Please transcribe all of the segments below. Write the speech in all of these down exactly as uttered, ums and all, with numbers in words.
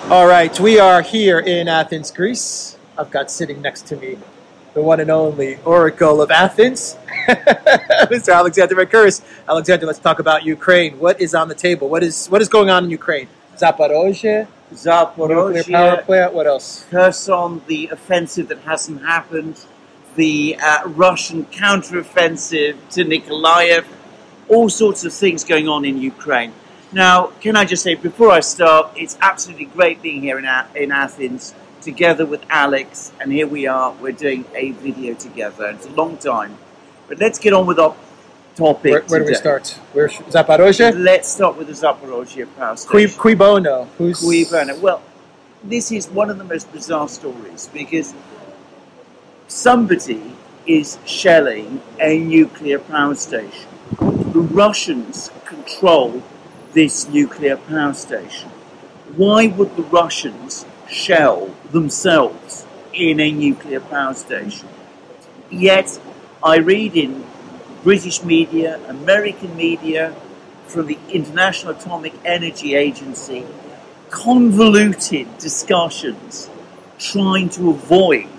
All right, we are here in Athens, Greece. I've got sitting next to me the one and only Oracle of Athens, Mister Alexander Mercouris. Alexander, let's talk about Ukraine. What is on the table? What is what is going on in Ukraine? Zaporozhye, Zaporozhye, nuclear power plant. What else? Kherson, the offensive that hasn't happened, the uh, Russian counteroffensive to Nikolaev, all sorts of things going on in Ukraine. Now, can I just say, before I start, it's absolutely great being here in, A- in Athens, together with Alex, and here we are, we're doing a video together. It's a long time, but let's get on with our topic Where, where do we today. start? Where Zaporozhye? Let's start with the Zaporozhye power Qui, station. qui bono? Who's Cui bono? Well, this is one of the most bizarre stories, because somebody is shelling a nuclear power station. The Russians control this nuclear power station. Why would the Russians shell themselves in a nuclear power station? Yet, I read in British media, American media, from the International Atomic Energy Agency, convoluted discussions trying to avoid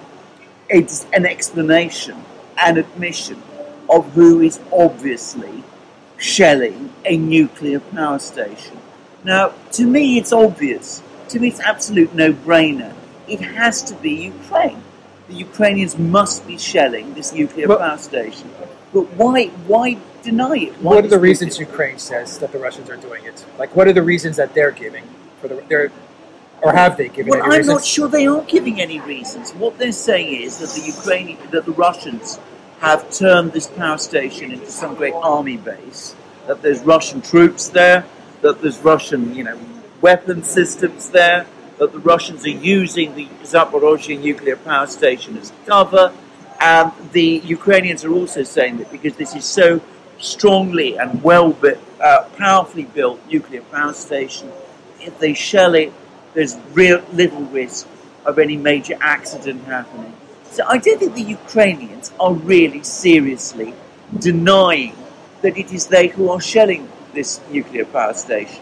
a, an explanation, an admission of who is obviously shelling a nuclear power station. Now, to me, it's obvious. To me, it's absolute no-brainer. It has to be Ukraine. The Ukrainians must be shelling this nuclear But- power station. But why? Why deny it? Why What are the dispute reasons it? Ukraine says that the Russians are doing it? Like, what are the reasons that they're giving for the their, or have they given Well, any I'm reasons? not sure they are giving any reasons. What they're saying is that the Ukrainian, that the Russians have turned this power station into some great army base. That there's Russian troops there. That there's Russian, you know, weapon systems there. That the Russians are using the Zaporozhye nuclear power station as cover. And the Ukrainians are also saying that because this is so strongly and well built, uh, powerfully built nuclear power station, if they shell it, there's real little risk of any major accident happening. So I don't think the Ukrainians are really seriously denying that it is they who are shelling this nuclear power station.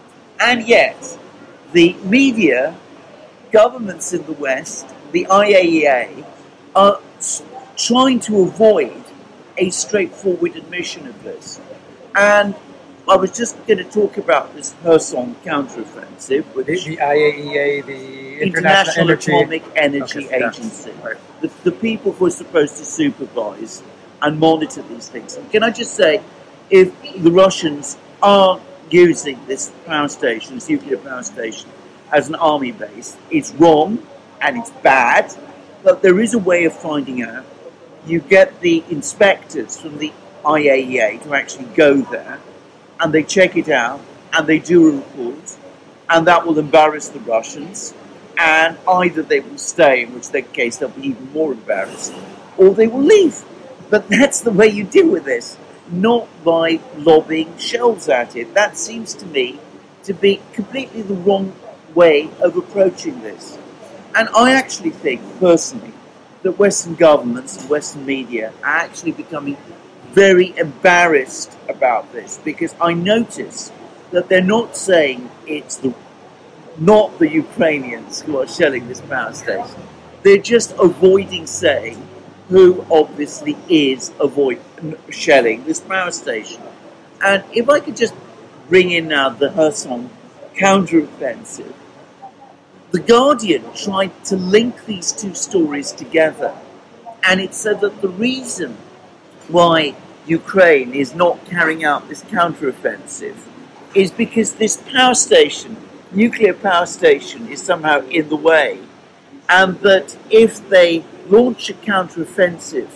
And yet, the media, governments in the West, the I A E A, are s- trying to avoid a straightforward admission of this. And I was just going to talk about this Kherson counteroffensive, the, which the I A E A, the International, International Energy Atomic Energy Okay, yeah. Agency, Right. the, the people who are supposed to supervise and monitor these things. And can I just say, if the Russians are using this power station, this nuclear power station, as an army base, it's wrong and it's bad, but there is a way of finding out. You get the inspectors from the I A E A to actually go there, and they check it out, and they do a report, and that will embarrass the Russians, and either they will stay, in which case they'll be even more embarrassed, or they will leave. But that's the way you deal with this, not by lobbing shells at it. That seems to me to be completely the wrong way of approaching this. And I actually think, personally, that Western governments and Western media are actually becoming very embarrassed about this, because I notice that they're not saying it's the not the Ukrainians who are shelling this power station. They're just avoiding saying who obviously is avoid shelling this power station. And if I could just bring in now the Kherson counteroffensive, The Guardian tried to link these two stories together, and it said that the reason why Ukraine is not carrying out this counteroffensive is because this power station, nuclear power station, is somehow in the way, and that if they launch a counteroffensive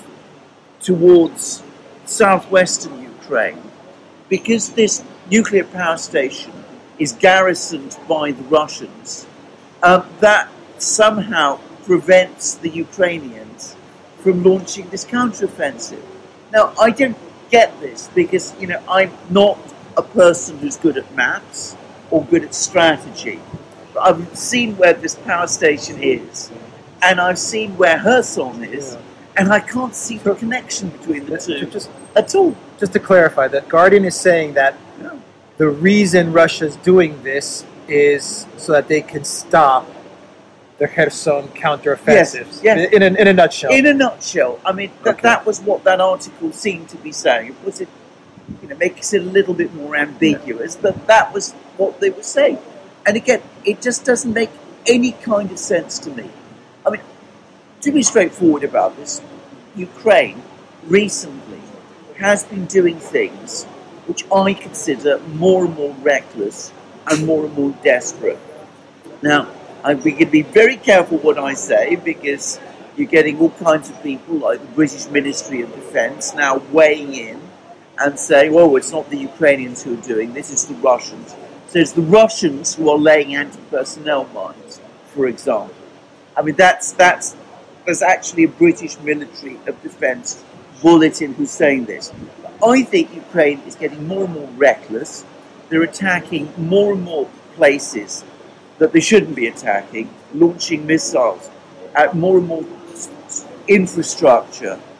towards southwestern Ukraine, because this nuclear power station is garrisoned by the Russians, uh, that somehow prevents the Ukrainians from launching this counteroffensive. Now, I don't get this because, you know, I'm not a person who's good at maths or good at strategy. But I've seen where this power station is, and I've seen where Kherson is, Yeah. and I can't see the connection between the two Just, at all. just to clarify, the Guardian is saying that No. the reason Russia's doing this is so that they can stop the Kherson counteroffensives. Yes, yes. In, a, in a nutshell. In a nutshell, I mean, that, Okay. that was what that article seemed to be saying. It was it, you know, makes it a little bit more ambiguous, but that was what they were saying. And again, it just doesn't make any kind of sense to me. I mean, to be straightforward about this, Ukraine recently has been doing things which I consider more and more reckless and more and more desperate. Now, I'm going to be very careful what I say, because you're getting all kinds of people like the British Ministry of Defence now weighing in and saying, well, it's not the Ukrainians who are doing this, it's the Russians. So it's the Russians who are laying anti-personnel mines, for example. I mean, that's that's there's actually a British Military of Defence bulletin who's saying this. I think Ukraine is getting more and more reckless. They're attacking more and more places that they shouldn't be attacking, launching missiles at more and more infrastructure,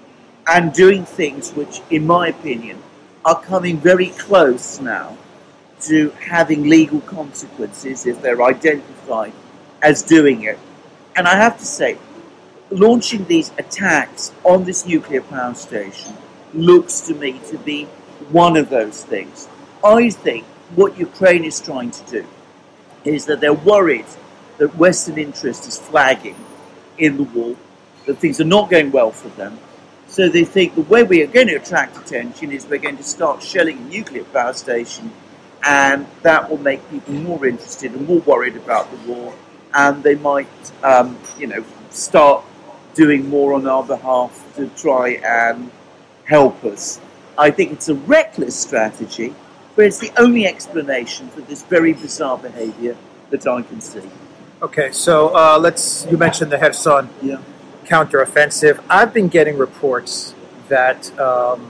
and doing things which, in my opinion, are coming very close now to having legal consequences if they're identified as doing it. And I have to say, launching these attacks on this nuclear power station looks to me to be one of those things. I think what Ukraine is trying to do is that they're worried that Western interest is flagging in the war, that things are not going well for them. So they think the way we are going to attract attention is we're going to start shelling a nuclear power station, and that will make people more interested and more worried about the war, and they might, um, you know, start doing more on our behalf to try and help us. I think it's a reckless strategy, but it's the only explanation for this very bizarre behavior that I can see. Okay, so uh, let's. You mentioned the Kherson Yeah. counteroffensive. I've been getting reports that um,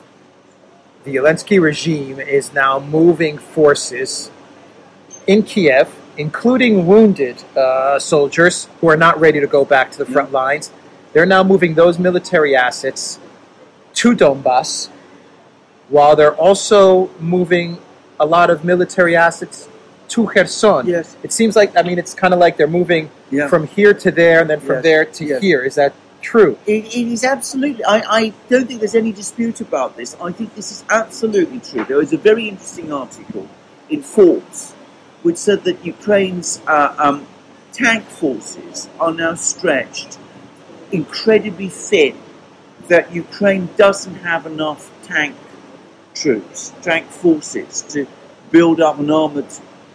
the Zelensky regime is now moving forces in Kiev, including wounded uh, soldiers who are not ready to go back to the front Yeah. lines. They're now moving those military assets to Donbass, while they're also moving a lot of military assets to Kherson. Yes. It seems like, I mean, it's kind of like they're moving Yeah. from here to there and then from Yes. there to Yes. here. Is that true? It, it is absolutely. I, I don't think there's any dispute about this. I think this is absolutely true. There was a very interesting article in Forbes which said that Ukraine's uh, um, tank forces are now stretched incredibly thin, that Ukraine doesn't have enough tank troops, tank forces to build up an armoured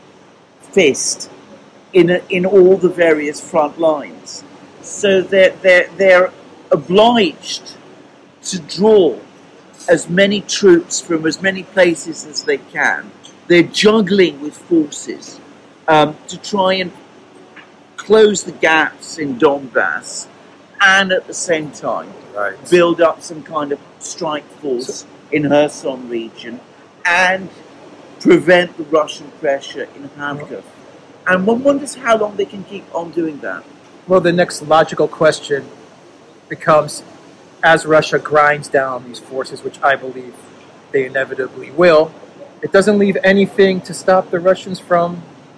fist in a, in all the various front lines. So they're, they're, they're obliged to draw as many troops from as many places as they can. They're juggling with forces um, to try and close the gaps in Donbass, and at the same time Right. build up some kind of strike force in Kherson region and prevent the Russian pressure in Kharkiv. And one wonders how long they can keep on doing that. Well, the next logical question becomes, as Russia grinds down these forces, which I believe they inevitably will, it doesn't leave anything to stop the Russians from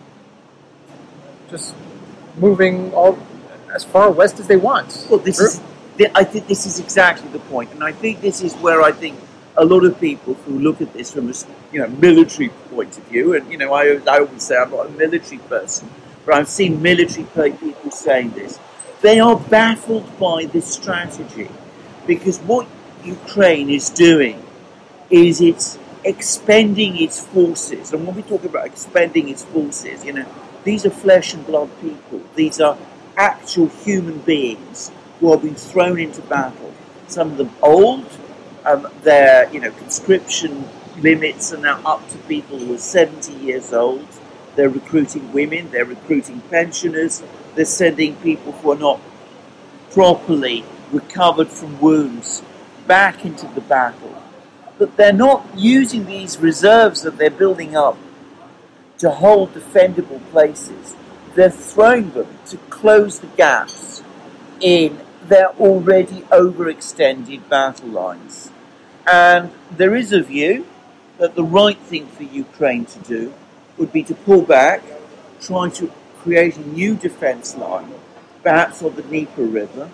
just moving all as far west as they want. Well, this is, I think this is exactly the point, and I think this is where I think a lot of people who look at this from a you know military point of view, and you know I, I always say I'm not a military person, but I've seen military people saying this. They are baffled by this strategy, because what Ukraine is doing is it's expending its forces, and when we talk about expending its forces, you know, these are flesh and blood people. These are actual human beings who are being thrown into battle. Some of them old, um, their you know conscription limits are now up to people who are seventy years old. They're recruiting women, they're recruiting pensioners, they're sending people who are not properly recovered from wounds back into the battle. But they're not using these reserves that they're building up to hold defendable places. They're throwing them to close the gaps in their already overextended battle lines. And there is a view that the right thing for Ukraine to do would be to pull back, try to create a new defense line, perhaps on the Dnieper River,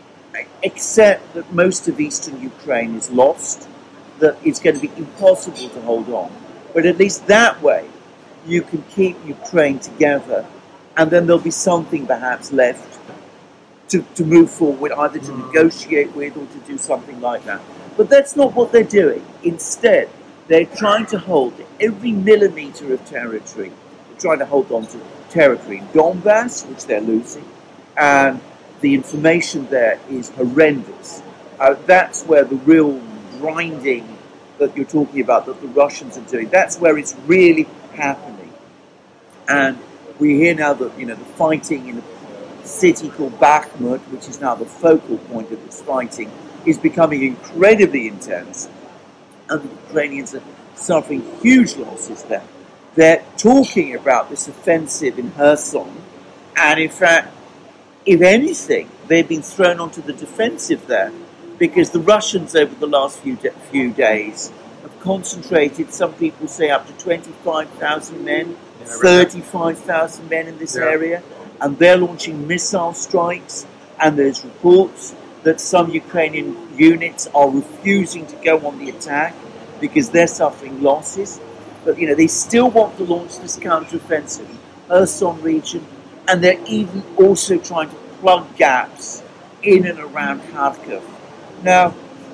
except that most of eastern Ukraine is lost, that it's going to be impossible to hold on. But at least that way, you can keep Ukraine together, and then there'll be something perhaps left to, to move forward, either to mm. negotiate with or to do something like that. But that's not what they're doing. Instead, they're trying to hold every millimeter of territory. They're trying to hold on to territory in Donbass, which they're losing, and the information there is horrendous. Uh, that's where the real grinding that you're talking about, that the Russians are doing, that's where it's really happening. And we hear now that, you know, the fighting in a city called Bakhmut, which is now the focal point of this fighting, is becoming incredibly intense. And the Ukrainians are suffering huge losses there. They're talking about this offensive in Kherson, and in fact, if anything, they've been thrown onto the defensive there, because the Russians over the last few de- few days have concentrated, some people say up to twenty-five thousand men, yeah, thirty-five thousand men in this yeah. area, and they're launching missile strikes, and there's reports that some Ukrainian units are refusing to go on the attack because they're suffering losses. But, you know, they still want to launch this counteroffensive in Kherson region, and they're even also trying to plug gaps in and around Kharkiv. Now,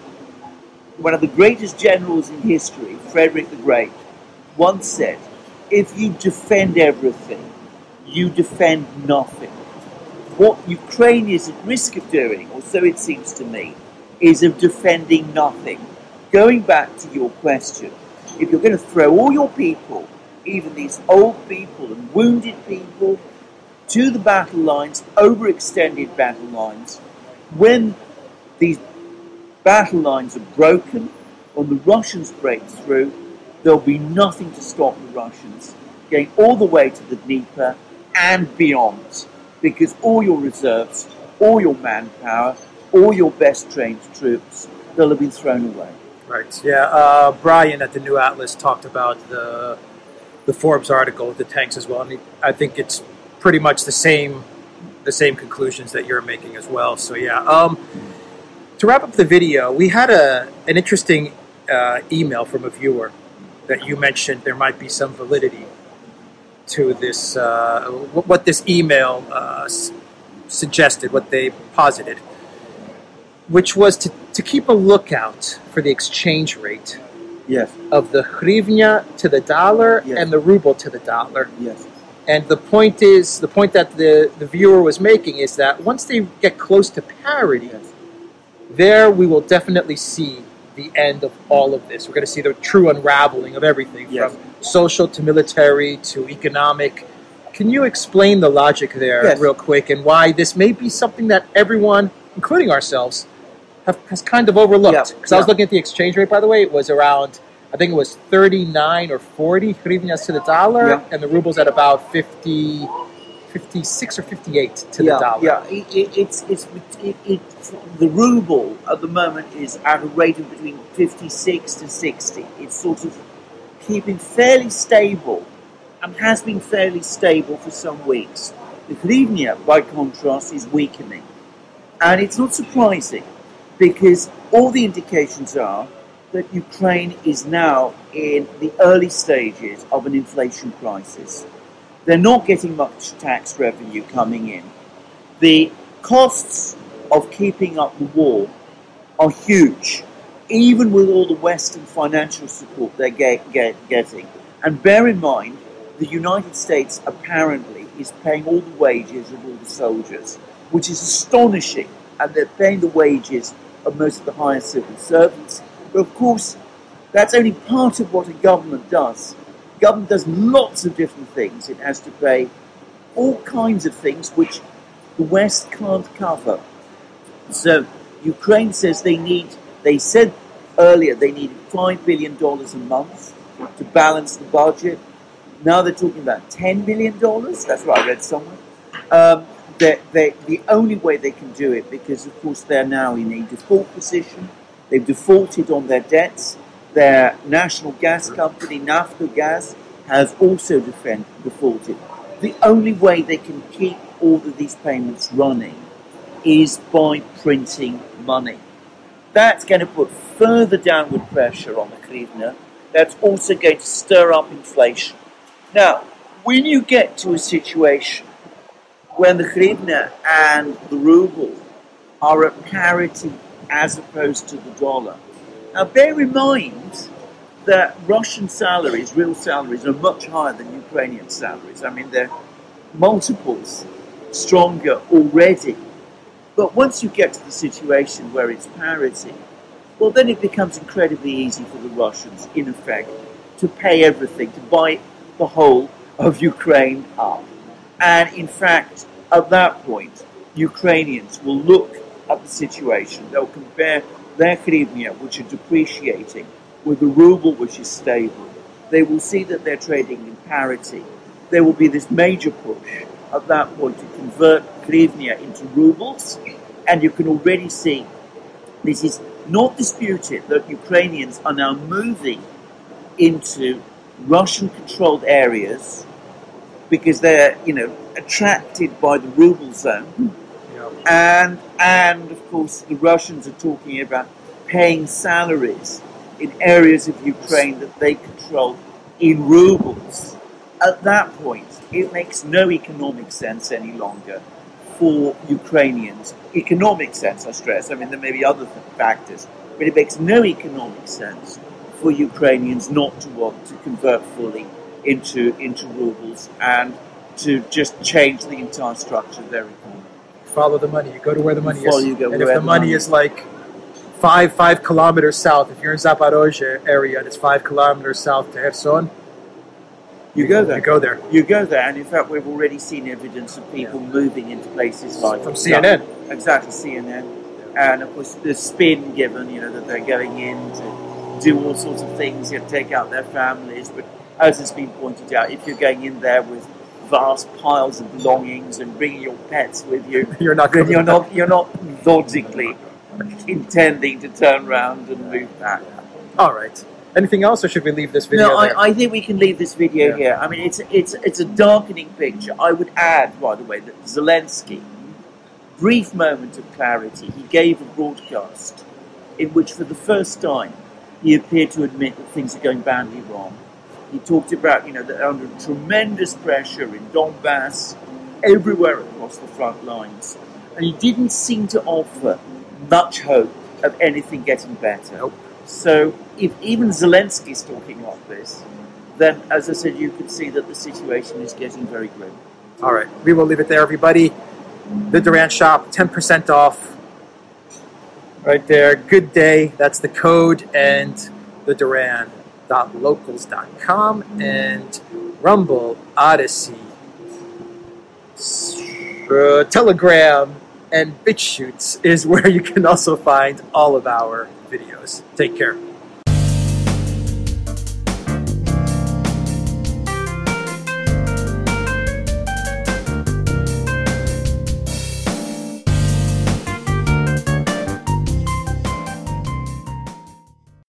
one of the greatest generals in history, Frederick the Great, once said, if you defend everything, you defend nothing. What Ukraine is at risk of doing, or so it seems to me, is of defending nothing. Going back to your question, if you're going to throw all your people, even these old people and wounded people, to the battle lines, overextended battle lines, when these battle lines are broken, when the Russians break through, there'll be nothing to stop the Russians going all the way to the Dnieper and beyond, because all your reserves, all your manpower, all your best trained troops, they'll have been thrown away. Right. Yeah. Uh, Brian at the New Atlas talked about the the Forbes article with the tanks as well, and I think it's pretty much the same the same conclusions that you're making as well. So yeah. Um, to wrap up the video, we had a an interesting uh, email from a viewer that you mentioned there might be some validity to this. Uh, what this email uh, s- suggested, what they posited, which was to, to keep a lookout for the exchange rate yes. of the hryvnia to the dollar yes. and the ruble to the dollar. Yes. And the point is, the point that the, the viewer was making is that once they get close to parity, yes. there we will definitely see the end of all of this. We're going to see the true unraveling of everything, yes. from social to military to economic. Can you explain the logic there yes. real quick, and why this may be something that everyone, including ourselves, have, has kind of overlooked? Because yeah. yeah. I was looking at the exchange rate, by the way. It was around, I think it was thirty-nine or forty hryvnias to the dollar, yeah. and the ruble's at about fifty, fifty-six or fifty-eight to yeah, the dollar. Yeah, it, it, it's, it's, it, it, the ruble at the moment is at a rate of between fifty-six to sixty. It's sort of keeping fairly stable, and has been fairly stable for some weeks. The hryvnia, by contrast, is weakening. And it's not surprising, because all the indications are that Ukraine is now in the early stages of an inflation crisis. They're not getting much tax revenue coming in. The costs of keeping up the war are huge, even with all the Western financial support they're get, get, getting. And bear in mind, the United States apparently is paying all the wages of all the soldiers, which is astonishing, and they're paying the wages of most of the higher civil servants. But of course, that's only part of what a government does. The government does lots of different things. It has to pay all kinds of things which the West can't cover. So Ukraine says they need, they said earlier they needed five billion dollars a month to balance the budget. Now they're talking about ten billion dollars. That's what I read somewhere. Um, they're, they're, the only way they can do it, because of course they're now in a default position. They've defaulted on their debts. Their national gas company, Naftogaz, has also defend, defaulted. The only way they can keep all of these payments running is by printing money. That's going to put further downward pressure on the hryvnia. That's also going to stir up inflation. Now, when you get to a situation when the hryvnia and the ruble are at parity as opposed to the dollar, now bear in mind that Russian salaries, real salaries, are much higher than Ukrainian salaries. I mean, they're multiples stronger already. But once you get to the situation where it's parity, well, then it becomes incredibly easy for the Russians, in effect, to pay everything, to buy the whole of Ukraine up. And in fact, at that point, Ukrainians will look at the situation. They'll compare their hryvnia, which are depreciating, with the ruble, which is stable. They will see that they're trading in parity. There will be this major push at that point to convert hryvnia into rubles, and you can already see this is not disputed that Ukrainians are now moving into Russian-controlled areas because they're, you know, attracted by the ruble zone, yeah. and and of course the Russians are talking about paying salaries in areas of Ukraine that they control in rubles. At that point, it makes no economic sense any longer for Ukrainians. Economic sense, I stress. I mean, there may be other factors, but it makes no economic sense for Ukrainians not to want to convert fully into into rubles and to just change the entire structure of their economy. Follow the money. You go to where the money Follow is. You go and if the money, money is like five five kilometers south, if you're in Zaporozhye area and it's five kilometers south to Kherson, you go there. You go there. You go there, and in fact, we've already seen evidence of people yeah. moving into places like from C N N. Exactly, C N N, yeah. And of course, the spin given, you know, that they're going in to do all sorts of things, you know, take out their families. But as has been pointed out, if you're going in there with vast piles of belongings and bringing your pets with you, you're not. Then you're not. You're not logically intending to turn around and move back. All right. Anything else, or should we leave this video No, there? I, I think we can leave this video yeah. here. I mean, it's it's it's a darkening picture. I would add, by the way, that Zelensky, brief moment of clarity, he gave a broadcast in which, for the first time, he appeared to admit that things are going badly wrong. He talked about, you know, that they're under tremendous pressure in Donbass, everywhere across the front lines, and he didn't seem to offer much hope of anything getting better. Nope. So if even Zelensky's talking like this, then, as I said, you can see that the situation is getting very grim. All right. We will leave it there, everybody. The Duran Shop, ten percent off. Right there. Good day. That's the code. And the Duran dot locals dot com and Rumble, Odyssey, uh, Telegram, and BitChutes is where you can also find all of our videos. Take care.